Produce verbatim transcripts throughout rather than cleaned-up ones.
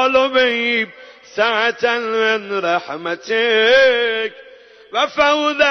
طالبي سعة من رحمتك وفوضا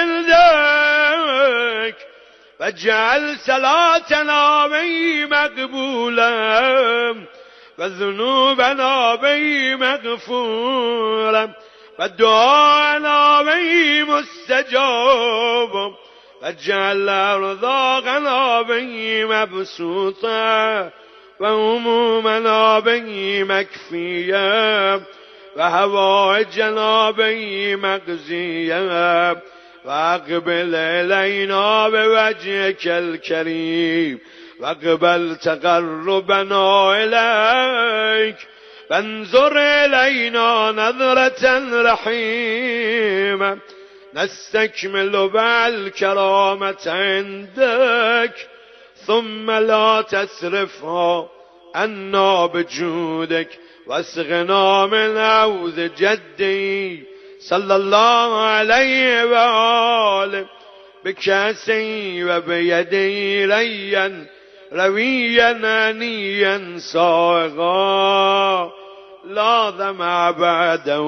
عندك، فاجعل صلاتنا به مقبولا وذنوبنا به مغفورا ودعاءنا به مستجاب، واجعل أرزاقنا به مبسوطا وهمومنا به مكفيا وحوائجنا به مقضيا، واقبل إلينا بوجهك الكريم واقبل تقربنا إليك، وانظر إلينا نظرة رحيمة نستكمل بها الكرامة عندك، ثم لا تصرفها عنا بجودك، واسقنا من عوض جدي صلى الله عليه وآله بكاسي وبيدي ريا رويا هنيا صائغا لا ظمأ بعده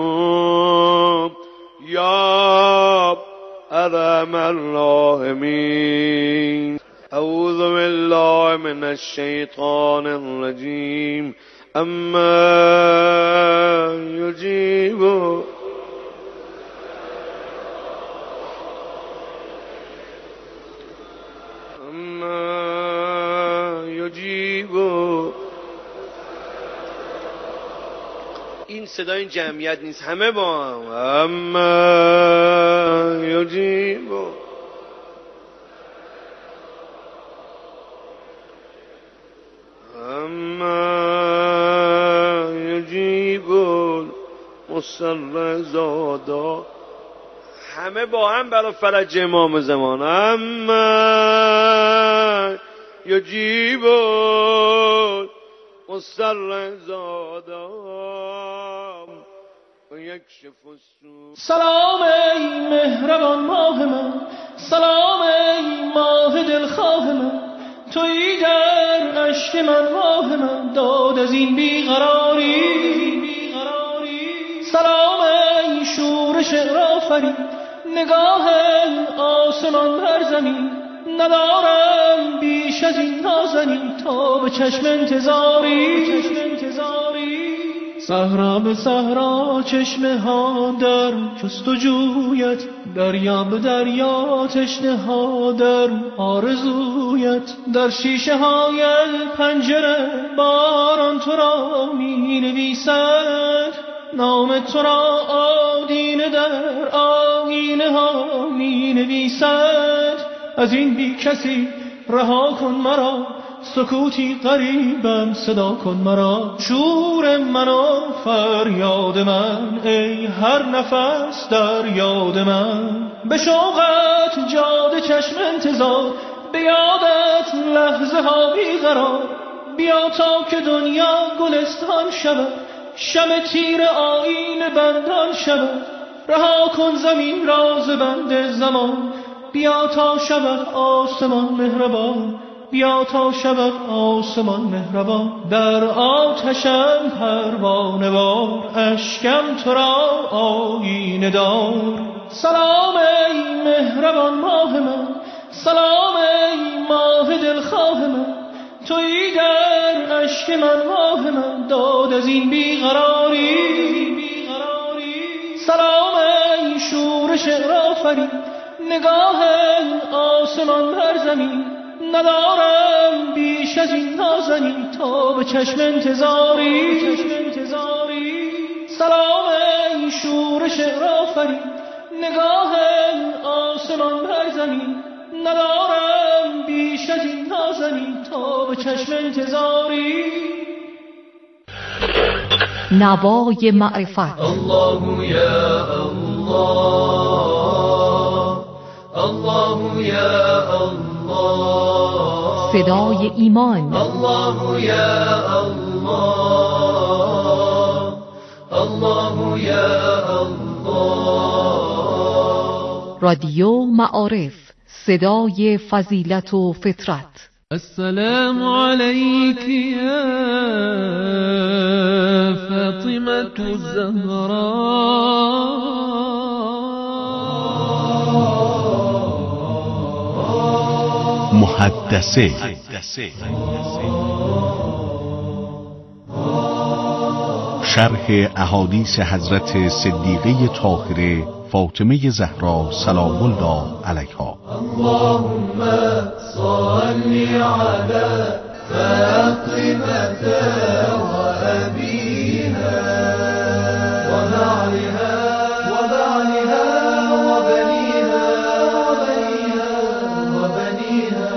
يا أرحم الراحمين. أعوذ بالله من الشيطان الرجيم. أما يجيب این صدای این جمعیت نیست، همه با هم. اما یجیب اما یجیب مصر زادا، همه با هم برای فرج امام زمان. اما یجیب مصر زادا و یکشف السوء. سلام ای مهربان ماه من، سلام ای ماه دلخواه من، تویی در اشک من ماه من، داد از این بیقراری. سلام ای شور شعر آفرین، نگاه آسمان بر زمین، ندارم بیش از این نازنین تا به چشم انتظاری. صحرا به صحرا چشمه ها در جستجویت، دریا به دریا تشنه ها در آرزویت، در شیشه های پنجره باران تو را می نویسد، نام تو را آدینه در آینه ها می نویسد. از این بی کسی رها کن مرا، سکوتی قریبم صدا کن مرا، شور من و فریاد من، ای هر نفس در یاد من. به شوقت جاده چشم انتظار، به یادت لحظه ها بیقرار، بیا تا که دنیا گلستان شود، شمع تیر آیین بندان شود. رها کن زمین راز بند زمان، بیا تا شود آسمان مهربان، بیا تا شود آسمان مهربان. در آتشم پروانه وار، اشکم تو را آیینه دار. سلام ای مهربان ماه من، سلام ای ماه دلخواه من، تویی در اشک من ماه من، داد از این بیقراری. سلام ای شور شعر آفرین، نگاه آسمان بر زمین، ندارم بیش از این نازنین تا به چشم انتظاری. سلام ای شور شعر آفرین، نگاه آسمان بر زمین، ندارم بیش از این نازنین تا به چشم انتظاری. نوای معرفت. الله یا الله، الله یا الله، صدای ایمان. الله یا الله، الله یا الله. رادیو معارف، صدای فضیلت و فطرت. السلام عليك يا فاطمة الزهراء محدثه شرح احادیث حضرت صدیقه طاهره فاطمه زهرا سلام الله علیها. اللهم صل على فاطمة وأبيها وبعلها وبعلها وبنيها وبنيها وبنيها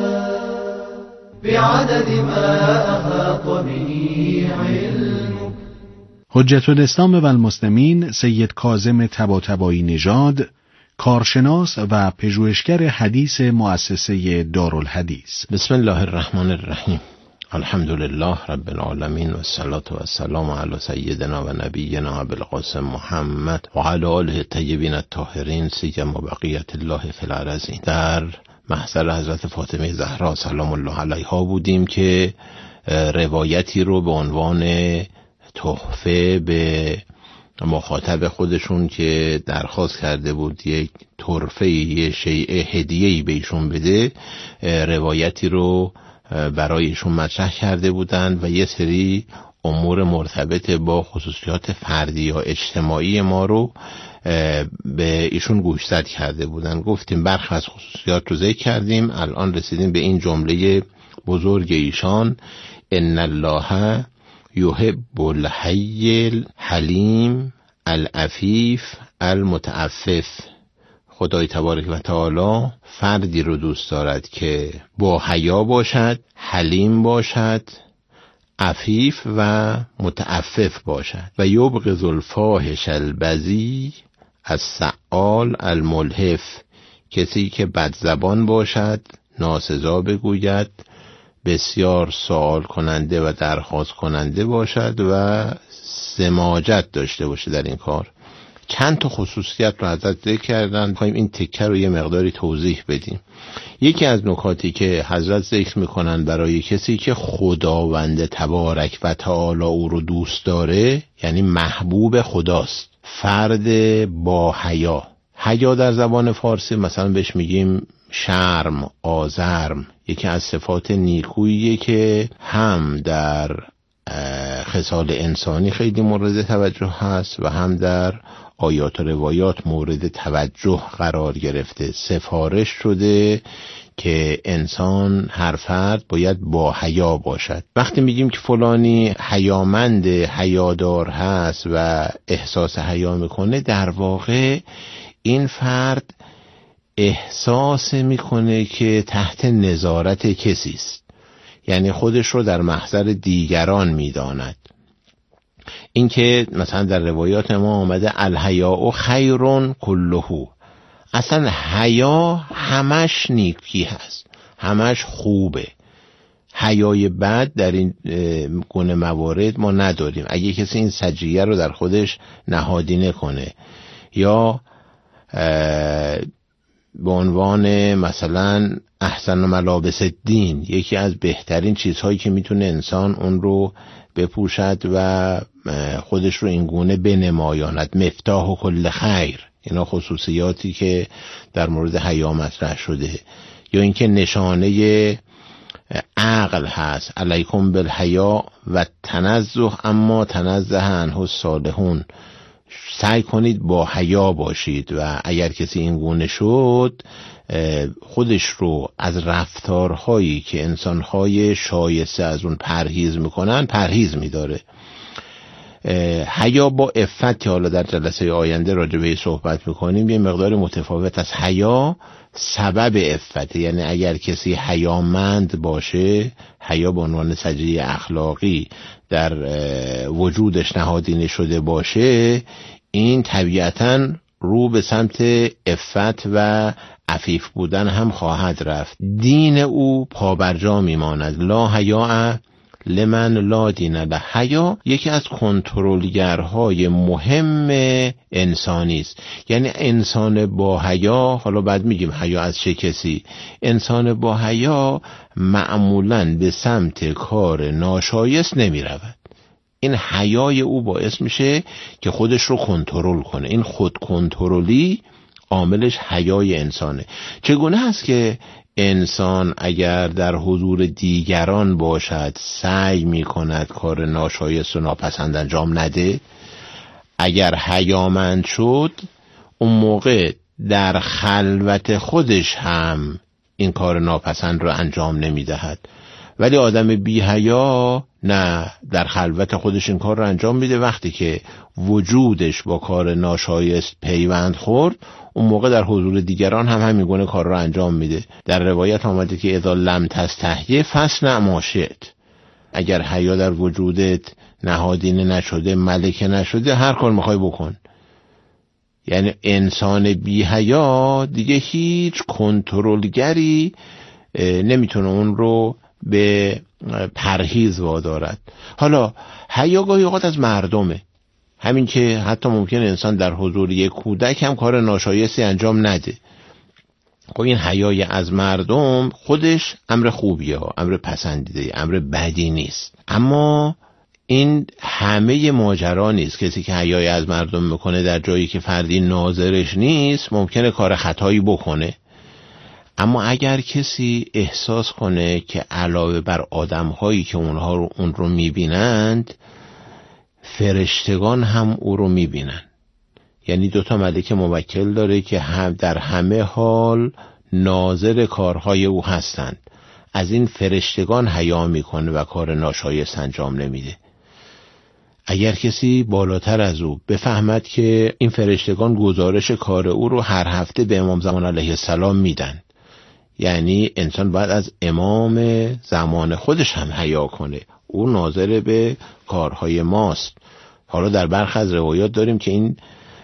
بعدد ما أحاط به علمك. حجت الاسلام و المسلمین سید کاظم طباطبایی نژاد، کارشناس و پژوهشگر حدیث مؤسسه دارالحدیث. بسم الله الرحمن الرحیم. الحمد لله رب العالمین و الصلاة و السلام علی سیدنا و نبینا ابوالقاسم محمد و علی آله الطیبین الطاهرین سیما بقیت الله فی الارضین. در محضر حضرت فاطمه زهرا سلام الله علیها بودیم که روایتی رو به عنوان تحفه به مخاطب خودشون که درخواست کرده بود یک طرفه یه شیء هدیه‌ای به ایشون بده، روایتی رو برای ایشون مطرح کرده بودند و یه سری امور مرتبط با خصوصیات فردی یا اجتماعی ما رو به ایشون گوشزد کرده بودن. گفتیم برخی از خصوصیات رو ذکر کردیم. الان رسیدیم به این جمله بزرگ ایشان: ان الله یحب الحی الحلیم العفیف المتعفف. خدای تبارک و تعالی فردی رو دوست دارد که با حیا باشد، حلیم باشد، عفیف و متعفف باشد. و یبغض الفاحش البذیء السعال الملهف. کسی که بد زبان باشد، ناسزا بگوید، بسیار سوال کننده و درخواست کننده باشد و سماجت داشته باشه در این کار. چند تا خصوصیت رو حضرت ذکر کردن. می‌خوایم این تکه رو یه مقداری توضیح بدیم. یکی از نکاتی که حضرت ذکر میکنن برای کسی که خداوند تبارک و تعالی او رو دوست داره، یعنی محبوب خداست، فرد با حیا. حیا در زبان فارسی مثلا بهش میگیم شرم، آزرم. یکی از صفات نیکوییه که هم در خصال انسانی خیلی مورد توجه هست و هم در آیات و روایات مورد توجه قرار گرفته. سفارش شده که انسان، هر فرد باید با حیا باشد. وقتی میگیم که فلانی حیامند، حیادار هست و احساس حیا میکنه، در واقع این فرد احساس میکنه که تحت نظارت کسی است، یعنی خودش رو در محضر دیگران میداند. این که مثلا در روایات ما آمده الحیاء خیرون کله، اصلا حیا همش نیکی هست، همش خوبه. حیای بد در این گونه موارد ما نداریم. اگه کسی این سجیه رو در خودش نهادینه کنه یا به عنوان مثلا احسن ملابس الدین، یکی از بهترین چیزهایی که میتونه انسان اون رو بپوشد و خودش رو این گونه بنمایاند، مفتاح و کل خیر، اینا خصوصیاتی که در مورد حیا مطرح شده. یا اینکه نشانه عقل هست، علیکم بالحیا و تنزه اما تنزه عنه الصالحون. سعی کنید با حیا باشید و اگر کسی این گونه شد، خودش رو از رفتارهایی که انسانهای شایسته از اون پرهیز میکنن پرهیز میداره. حیا با عفت که حالا در جلسه آینده راجع به صحبت میکنیم یه مقدار متفاوت از حیا سبب عفت. یعنی اگر کسی حیامند باشه، حیا به عنوان سجیه اخلاقی در وجودش نهادینه شده باشه، این طبیعتاً رو به سمت عفت و عفیف بودن هم خواهد رفت. دین او پابرجا میماند. لا حیاء لمن لا دین له. حیا یکی از کنترلگرهای مهم انسانی است. یعنی انسان با حیا، حالا بعد میگیم حیا از چه کسی، انسان با حیا معمولاً به سمت کار ناشایست نمی رود. این حیای او باعث میشه که خودش رو کنترل کنه. این خود کنترلی عاملش حیای انسانه. چگونه هست که انسان اگر در حضور دیگران باشد سعی میکند کار ناشایست و ناپسند انجام نده؟ اگر حیامند شد اون موقع در خلوت خودش هم این کار ناپسند رو انجام نمیدهد. ولی آدم بی حیا نه، در خلوت خودش این کار رو انجام میده. وقتی که وجودش با کار ناشایست پیوند خورد اون موقع در حضور دیگران هم همین گونه کار رو انجام میده. در روایت آمده که اذا لم تستحی فاصنع ما شئت. اگر حیا در وجودت نهادینه نشده، ملکه نشده، هر کار میخوای بکن. یعنی انسان بی حیا دیگه هیچ کنترلگری نمیتونه اون رو به پرهیز وادارد. حالا حیا گاهی اوقات از مردمه، همین که حتی ممکن انسان در حضور یک کودک هم کار ناشایستی انجام نده. خب این حیای از مردم خودش امر خوبیه، امر پسندیده، امر بدی نیست. اما این همه ماجرا نیست. کسی که حیای از مردم میکنه در جایی که فردی ناظرش نیست ممکنه کار خطایی بکنه. اما اگر کسی احساس کنه که علاوه بر آدم‌هایی که اونها رو اون رو میبینند، فرشتگان هم او رو میبینن، یعنی دوتا ملک موکل داره که هم در همه حال ناظر کارهای او هستند، از این فرشتگان حیا میکنه و کار ناشایست انجام نمیده. اگر کسی بالاتر از او بفهمد که این فرشتگان گزارش کار او رو هر هفته به امام زمان علیه السلام میدن، یعنی انسان باید از امام زمان خودش هم حیا کنه، او ناظر به کارهای ماست. حالا در برخی از روایات داریم که این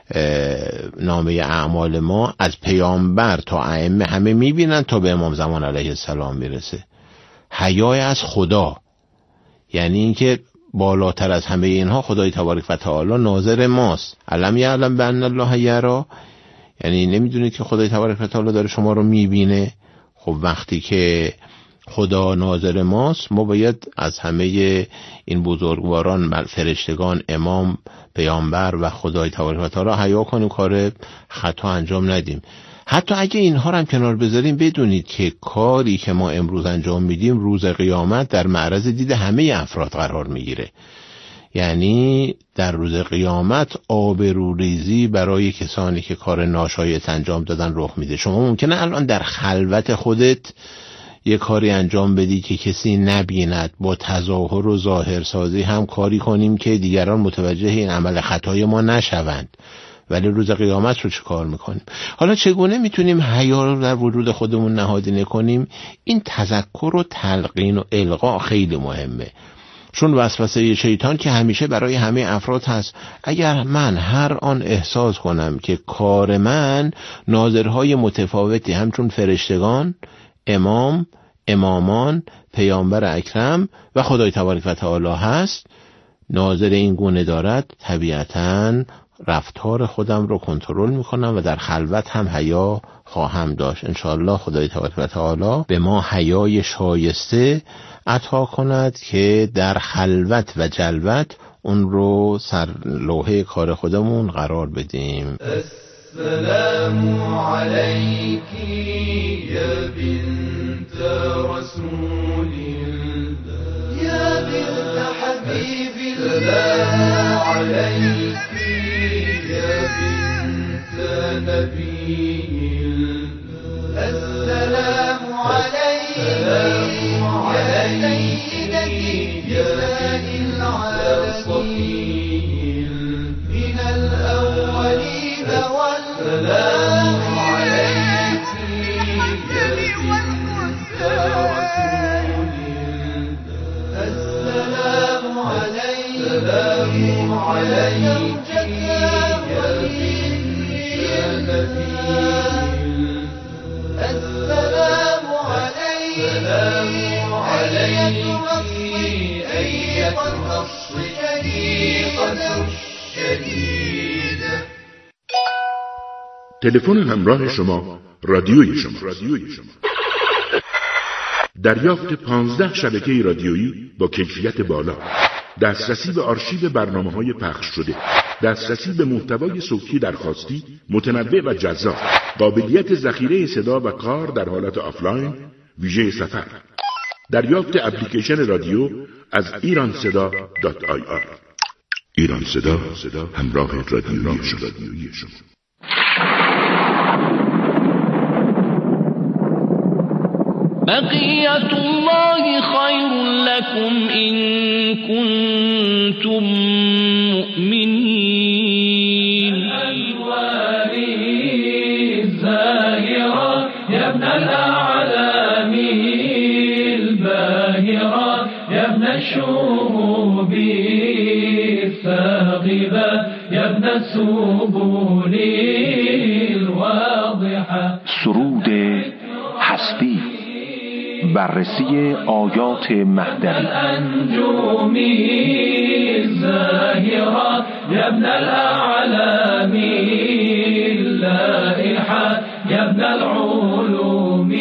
نامه اعمال ما از پیامبر تا ائمه همه میبینن تا به امام زمان علیه السلام میرسه. حیای از خدا یعنی اینکه بالاتر از همه اینها خدای تبارک و تعالی ناظر ماست. علم یعلم بان الله یرا، یعنی نمیدونید که خدای تبارک و تعالی داره شما رو میبینه. خب وقتی که خدا ناظر ماست ما باید از همه این بزرگواران، فرشتگان، امام، پیامبر و خدای تبارک و تعالی حیا کنیم، کار خطا انجام ندیم. حتی اگه اینها رو هم کنار بذاریم بدونید که کاری که ما امروز انجام میدیم روز قیامت در معرض دید همه افراد قرار میگیره. یعنی در روز قیامت آبروریزی برای کسانی که کار ناشایست انجام دادن رخ میده. شما ممکنه الان در خلوت خودت یه کاری انجام بدی که کسی نبیند، با تظاهر و ظاهرسازی هم کاری کنیم که دیگران متوجه این عمل خطای ما نشوند، ولی روز قیامت رو چه کار میکنیم؟ حالا چگونه میتونیم حیا رو در وجود خودمون نهادینه کنیم؟ این تذکر و تلقین و القا خیلی مهمه، چون وسوسه شیطان که همیشه برای همه افراد هست. اگر من هر آن احساس کنم که کار من ناظرهای متفاوتی همچون فرشتگان، امام، امامان، پیامبر اکرم و خدای تبارک و تعالی هست، ناظر این گونه دارد، طبیعتاً رفتار خودم رو کنترل میکنم و در خلوت هم حیا خواهم داشت. انشاءالله خدای تبارک و تعالی به ما حیای شایسته عطا کند که در خلوت و جلوت اون رو سر لوحه کار خودمون قرار بدیم. السلام علیکی یا بنت رسول الله یا بنت حبیب الله علیکی یا بنت نبی الله السلام علیکی یا سیدتی نساء العالمین من الاولین والسلام عليك يا بنت رسول الله السلام عليك السلام عليك يا بنت نبي السلام عليك السلام عليك هيا فالنصر شديد شديد. تلفن همراه شما رادیوی شما. رادیوی شما. دریافت پانزده شبکه رادیویی با کیفیت بالا، دسترسی به آرشیو برنامه‌های پخش شده، دسترسی به محتوای صوتی درخواستی متنوع و جذاب، قابلیت ذخیره صدا و کار در حالت آفلاین، ویژه سفر، دریافت اپلیکیشن رادیو از ایران صدا دات آی آر. ایران صدا، همراه رادیویی شما. بقیت الله خیر لكم إن كنتم مؤمنین. الألوان الزاهرة يا ابن الأعلام الباهرة يا ابن الشهوب الثاقبة يا ابن السبل الواضحة. سرود حسبی، بررسی آیات مهدوی. الانجوم الزاهرة يا ابن الاعلام اللائحة يا ابن العلوم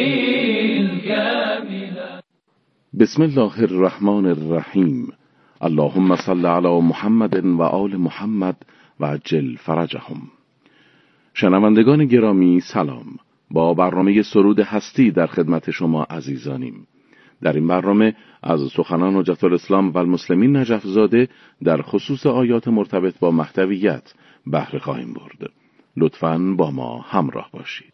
الكاملة. بسم الله الرحمن الرحیم. اللهم صل علی محمد و آل محمد و عجل فرجهم. شنوندگان گرامی سلام. با برنامه سرود هستی در خدمت شما عزیزانیم. در این برنامه از سخنان حجت الاسلام و المسلمین نجف زاده در خصوص آیات مرتبط با مهدویت بهره خواهیم برد. لطفاً با ما همراه باشید.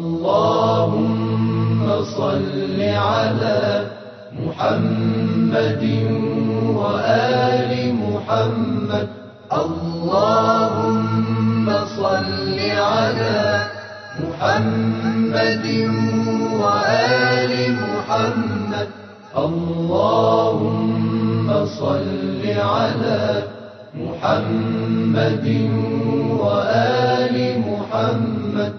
اللهم صل علی محمد و آل محمد. اللهم صل علی محمد وآل محمد. اللهم صل على محمد وآل محمد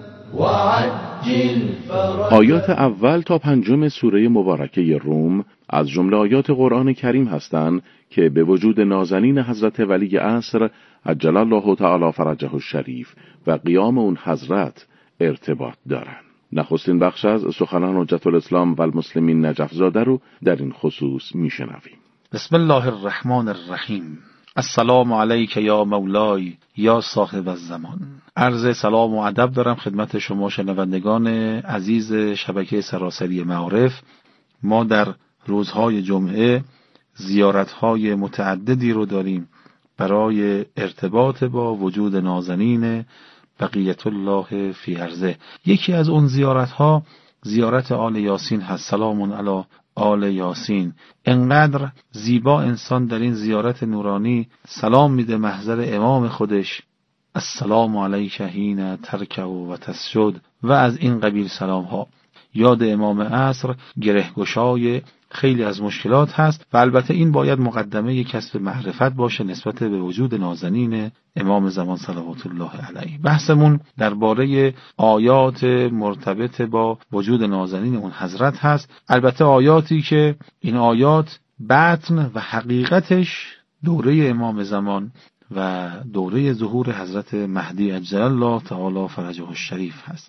وعجل فرج. آیات اول تا پنجم سوره مبارکه روم از جمله آیات قرآن کریم هستند که به وجود نازنین حضرت ولی عصر عجل الله تعالی فرجه الشریف و قیام اون حضرت ارتباط دارند. نخستین بخش از سخنان حجت الاسلام و المسلمین نجف زاده رو در این خصوص میشنویم. بسم الله الرحمن الرحیم. السلام علیک یا مولای یا صاحب الزمان. عرض سلام و ادب دارم خدمت شما شنوندگان عزیز شبکه سراسری معارف. ما در روزهای جمعه زیارتهای متعددی رو داریم برای ارتباط با وجود نازنین بقیت الله فی ارضه. یکی از اون زیارت ها زیارت آل یاسین هست. سلام علی آل یاسین. انقدر زیبا انسان در این زیارت نورانی سلام میده محضر امام خودش، السلام علیک حین ترکع و تسجد و از این قبیل سلام ها. یاد امام عصر گرهگشای خیلی از مشکلات هست و البته این باید مقدمه کسب معرفت باشه نسبت به وجود نازنین امام زمان صلوات الله علیه. بحثمون درباره آیات مرتبط با وجود نازنین اون حضرت هست. البته آیاتی که این آیات بطن و حقیقتش دوره امام زمان و دوره ظهور حضرت مهدی عجل الله تعالی فرجه الشریف هست.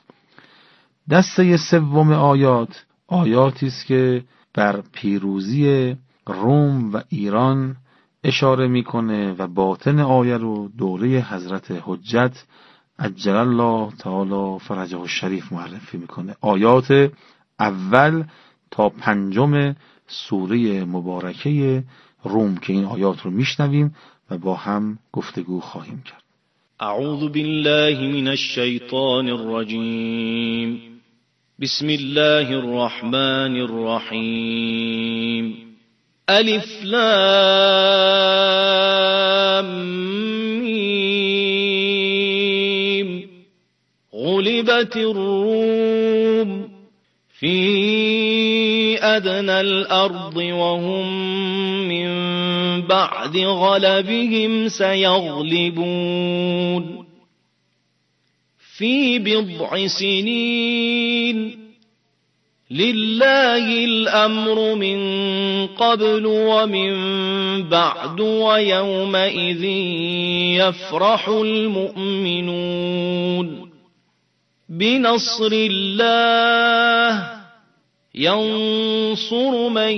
دسته سوم آیات آیاتی است که بر پیروزی روم و ایران اشاره میکنه و باطن آیه رو دوره حضرت حجت عجل الله تعالی فرجه الشریف معرفی میکنه. آیات اول تا پنجم سوره مبارکه روم که این آیات رو میشنویم و با هم گفتگو خواهیم کرد. اعوذ بالله من الشیطان الرجیم. بسم الله الرحمن الرحیم. الف لام میم. غلبت الروم في أدنى الأرض وهم من بعد غلبهم سيغلبون في بضع سنين لله الأمر من قبل ومن بعد ويومئذ يفرح المؤمنون بنصر الله ينصر من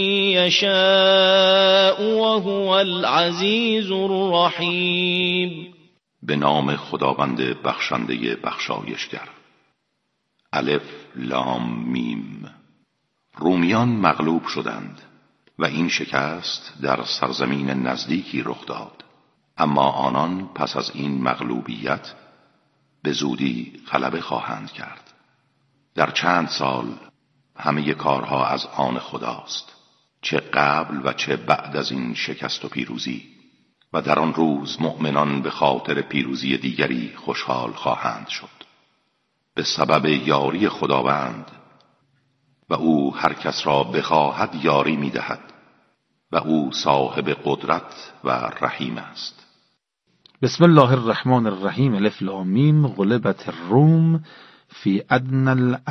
يشاء وهو العزیز الرحیم. به نام خداوند بخشنده بخشایشگر. الف لام میم. رومیان مغلوب شدند و این شکست در سرزمین نزدیکی رخ داد، اما آنان پس از این مغلوبیت به زودی غلبه خواهند کرد. در چند سال همه کارها از آن خداست، چه قبل و چه بعد از این شکست و پیروزی، و در آن روز مؤمنان به خاطر پیروزی دیگری خوشحال خواهند شد به سبب یاری خداوند، و او هر کس را بخواهد یاری می‌دهد و او صاحب قدرت و رحیم است. بسم الله الرحمن الرحیم. الف لام میم. غلبت الروم فی ادنی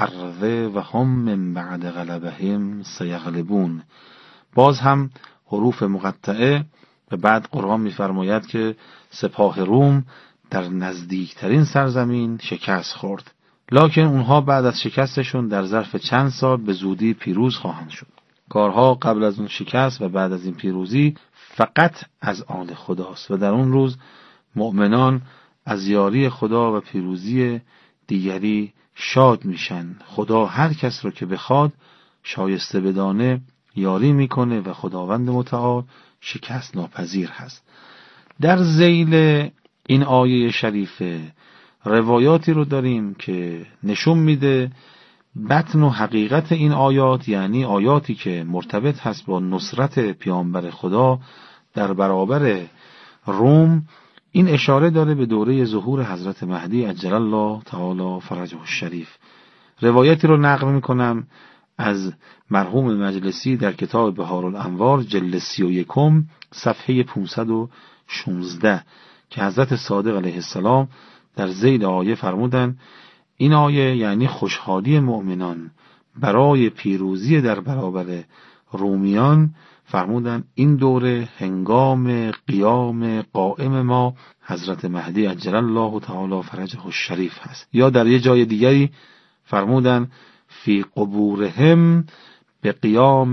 الارض و هم من بعد غلبهم سیغلبون. باز هم حروف مقطعه و بعد قرآن می‌فرماید که سپاه روم در نزدیکترین سرزمین شکست خورد، لکن اونها بعد از شکستشون در ظرف چند سال به زودی پیروز خواهند شد. کارها قبل از اون شکست و بعد از این پیروزی فقط از آن خداست و در اون روز مؤمنان از یاری خدا و پیروزی دیگری شاد میشن. خدا هر کس رو که بخواد شایسته بدانه یاری میکنه و خداوند متعال شکست ناپذیر هست. در ذیل این آیه شریفه روایاتی رو داریم که نشون میده بطن و حقیقت این آیات، یعنی آیاتی که مرتبط هست با نصرت پیامبر خدا در برابر روم، این اشاره داره به دوره ظهور حضرت مهدی عجل الله تعالی فرجه الشریف. روایتی رو نقل میکنم از مرحوم مجلسی در کتاب بهارالانوار جلد سی و یکم صفحه پانصد و شانزده که حضرت صادق علیه السلام در ذیل آیه فرمودن این آیه یعنی خوشحالی مؤمنان برای پیروزی در برابر رومیان. فرمودن این دوره هنگام قیام قائم ما حضرت مهدی عجل الله تعالی فرجه الشریف هست. یا در یه جای دیگری فرمودن فی قبورهم به قیام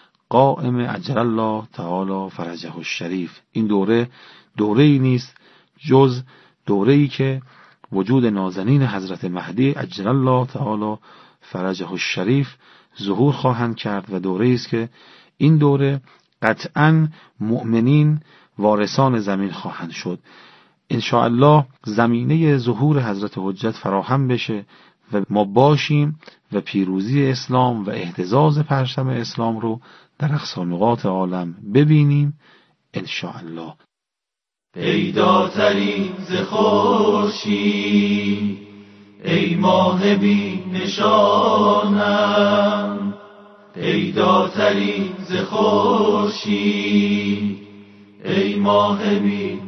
القائم عجل الله تعالی فرجه الشریف. این دوره دوره‌ای نیست جز دوره‌ای که وجود نازنین حضرت مهدی عجل الله تعالی فرجه الشریف ظهور خواهند کرد و دوره‌ای است که این دوره قطعاً مؤمنین وارثان زمین خواهند شد. انشاءالله زمینه ظهور حضرت حجت فراهم بشه و ما باشیم و پیروزی اسلام و اهتزاز پرچم اسلام رو در اقصی نقاط عالم ببینیم انشاءالله. پیداترین ز خورشید ای ماه بی نشانم، پیداترین ز خورشید ای ماه بی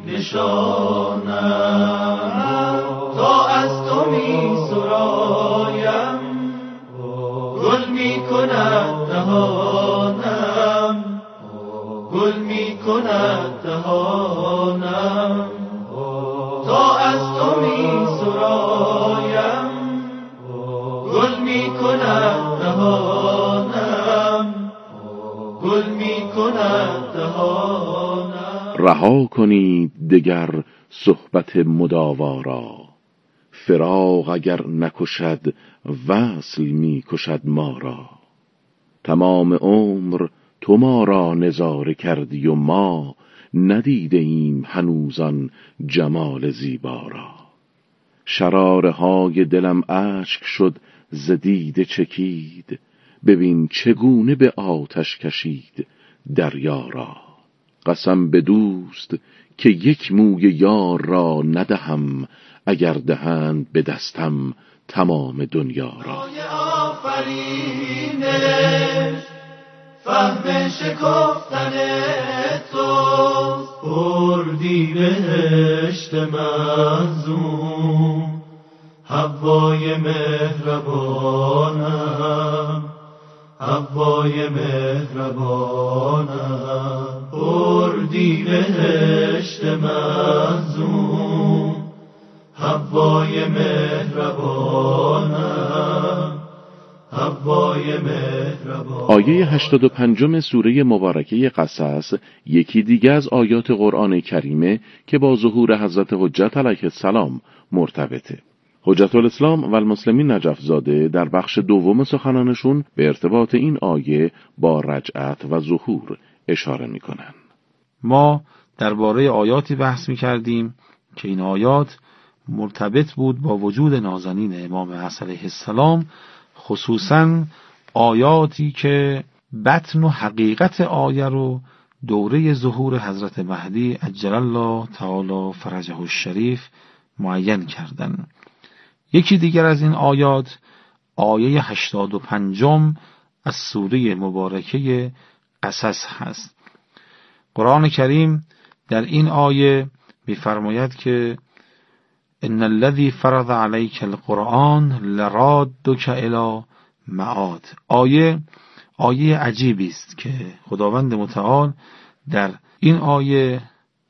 نشانم. تا از تو می سرایم گل می کند دهانم، گل می کند دهانم. تا از تو می سرایم گل می کند دهانم، گل می کند دهانم. رها کنید دگر صحبت مداوا را، فراق اگر نکشد وصل می کشد ما را. تمام عمر تو ما را نظاره کردی و ما ندیده ایم هنوزان جمال زیبا را. شراره های دلم اشک شد ز دیده چکید، ببین چگونه به آتش کشید دریا را. قسم به دوست که یک موی یار را ندهم، اگر دهند به دستم تمام دنیا را. آفرینش فهم شکفتن تو، بردی بهشت منظوم هوای مهربانم. حوای مهربانم، بردی بهشت مظلوم، حوای مهربانم، حوای مهربانم. آیه هشتاد و پنجم سوره مبارکه قصص یکی دیگه از آیات قرآن کریمه که با ظهور حضرت حجت علیه السلام مرتبطه. حجت الاسلام و المسلمین نجف زاده در بخش دوم سخنانشون به ارتباط این آیه با رجعت و ظهور اشاره میکنن. ما درباره آیاتی بحث میکردیم که این آیات مرتبط بود با وجود نازنین امام حسن علیه السلام، خصوصاً آیاتی که بطن و حقیقت آیه رو دوره ظهور حضرت مهدی عجل الله تعالی فرجه الشریف معین کردن. یکی دیگر از این آیات آیه هشتاد و پنجم از سوره مبارکه قصص هست. قرآن کریم در این آیه می‌فرماید که ان الذي فرض عليك القرآن لرادك الى معاد. آیه آیه عجیبی است که خداوند متعال در این آیه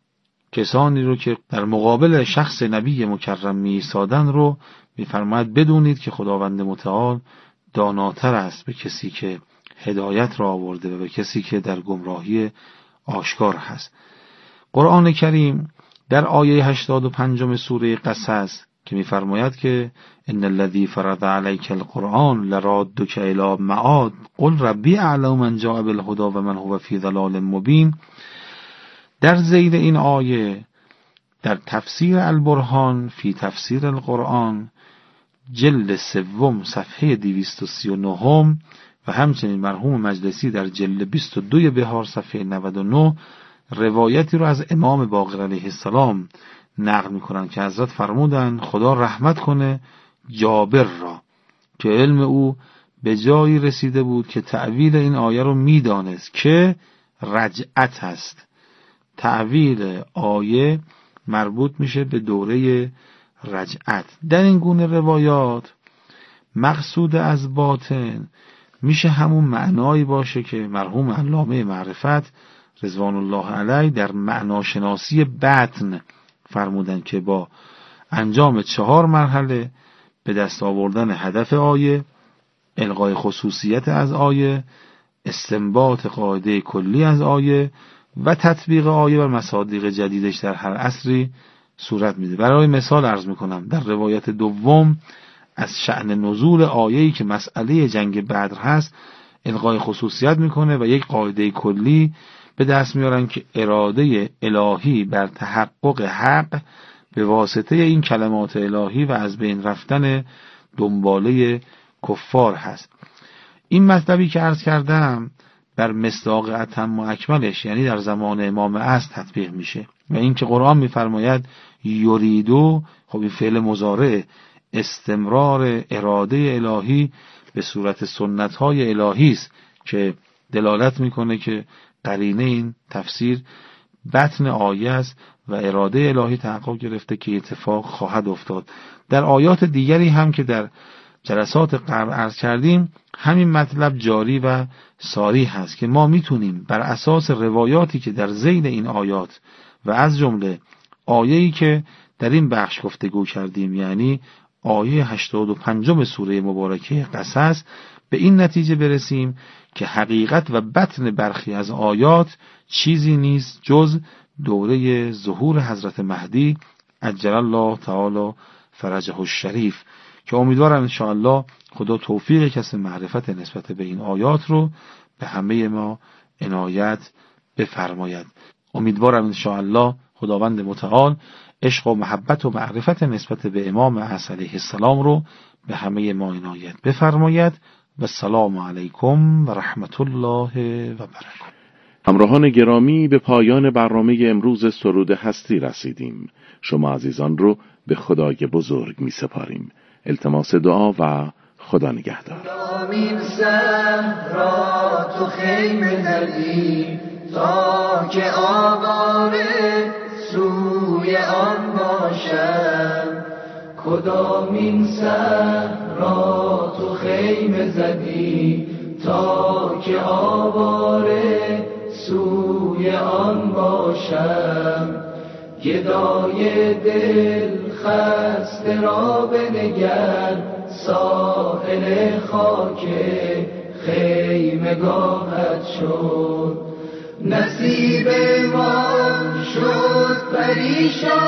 کسانی رو که در مقابل شخص نبی مکرم می ایستادن رو می‌فرماید بدونید که خداوند متعال داناتر است به کسی که هدایت را آورده و به کسی که در گمراهی آشکار هست. قرآن کریم در آیه هشتاد و پنجم سوره قصص که می‌فرماید که ان الذي فرض عليك القرآن لرادك الى معاد قل ربي اعلم من جاء بالهدى و من هو في ضلال مبين، در ذیل این آیه در تفسیر البرهان فی تفسیر القرآن جلد سوم صفحه دویست و سی و نه و همچنین مرحوم مجلسی در جلد بیست و دو بهار صفحه نود و نه روایتی رو از امام باقر علیه السلام نقل میکنن که حضرت فرمودن خدا رحمت کنه جابر را که علم او به جایی رسیده بود که تعویل این آیه رو میدانست که رجعت هست. تعویل آیه مربوط میشه به دوره رجعت. در این گونه روایات مقصود از باطن میشه همون معنایی باشه که مرحوم علامه معرفت رضوان الله علیه در معناشناسی بطن فرمودن که با انجام چهار مرحله به دست آوردن هدف آیه، الغای خصوصیت از آیه، استنباط قاعده کلی از آیه و تطبیق آیه بر مصادیق جدیدش در هر عصری صورت میده. برای مثال عرض میکنم در روایت دوم از شأن نزول آیه‌ای که مسئله جنگ بدر هست الغای خصوصیت میکنه و یک قاعده کلی به دست میارن که اراده الهی بر تحقق حق به واسطه این کلمات الهی و از بین رفتن دنباله کفار هست. این مطلبی که عرض کردم بر مصداق اتم و اکملش یعنی در زمان امام عصر تطبیق میشه و این که قرآن میفرماید یریدو، خب این فعل مضارع استمرار اراده الهی به صورت سنت های الهی است که دلالت میکنه که قرینه این تفسیر بطن آیه است و اراده الهی تحقق گرفته که اتفاق خواهد افتاد. در آیات دیگری هم که در جلسات قبل عرض کردیم همین مطلب جاری و ساری هست که ما میتونیم بر اساس روایاتی که در ذیل این آیات و از جمله آیه‌ای که در این بخش گفتگو کردیم یعنی آیه هشتاد و پنجم سوره مبارکه قصص به این نتیجه برسیم که حقیقت و بطن برخی از آیات چیزی نیست جز دوره ظهور حضرت مهدی عجل الله تعالی فرجه الشریف که امیدوارم انشاءالله خدا توفیق کسب معرفت نسبت به این آیات رو به همه ما عنایت بفرماید. امیدوارم انشاءالله خداوند متعال عشق و محبت و معرفت نسبت به امام حسن علیه السلام رو به همه ما عنایت بفرماید و السلام علیکم و رحمت الله و برکاته. همراهان گرامی به پایان برنامه امروز سرود هستی رسیدیم. شما عزیزان رو به خدای بزرگ می سپاریم. التماس دعا و خدا نگهدار. امین صحرا تو خیمه زدی تا که آواره سوی آن باشم. کدامین صحرا تو خیمه زدی تا که آواره سوی آن باشم. گدای دل خسته را بنگر، ساحل خاک خیمگاهت شد. نصیب ما شد پریشان